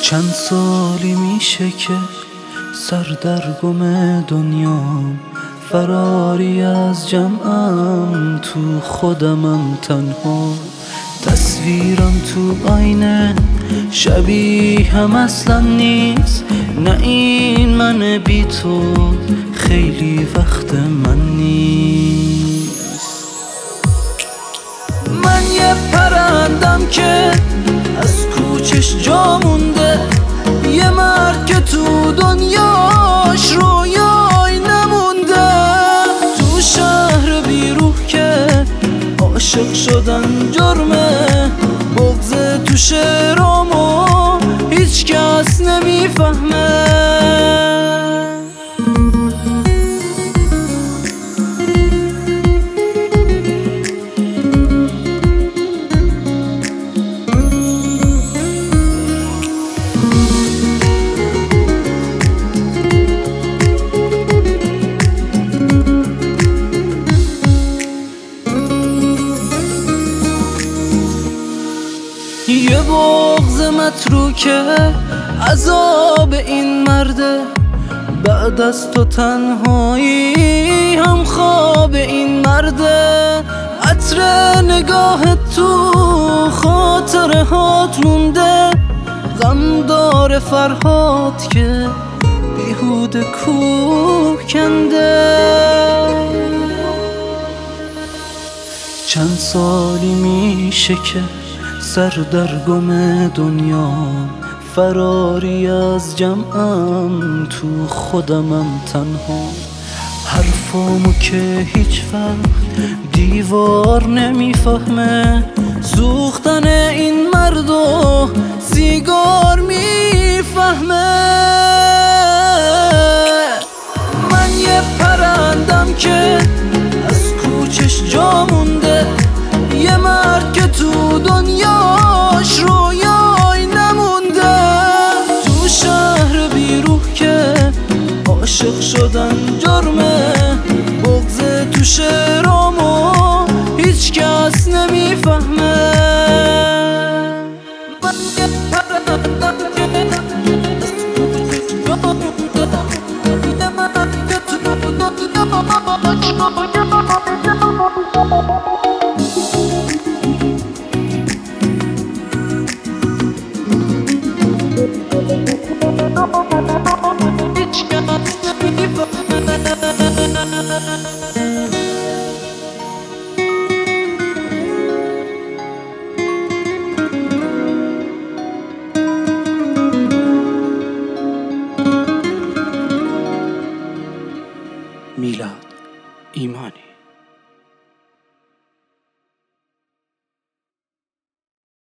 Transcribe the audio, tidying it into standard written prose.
چند سالی میشه که سردرگم دنیام، فراری از جمعم، تو خودمم تنها. تصویرم تو آینه شبیه هم اصلا نیست، نه این من بی تو خیلی وقت من نیست. من یه پرندم که از کوچش جا مونده، یه مرد که تو دنیاش رویای نمونده، تو شهر بیروح که عاشق شدن جرمه، بغض تو شعرامو هیچ کس نمیفهمه. یه بغض متروکه عذاب این مرده، بعد از تو تنهایی هم خواب این مرده. عطر نگاه تو خاطره هات مونده، غم داره فرهاد که بیهوده کوه کنده. چند سالی میشه که سردرگم دنیا، فراری از جمعم، تو خودمم تنها. حرفامو که هیچ وقت دیوار نمیفهمه، سوختن این مردو سیگار میفهمه. من یه پرندم که از کوچش جا مونده، یه مرد که تو دنیاش رویای نمونده، تو شهر بیروح که عاشق شدن جرمه، بغض تو شعرامو هیچ کس نمیفهمه. من یه پرندم که از کوچش جا مونده، یه مرد که تو دنیاش میلاد ایمانی.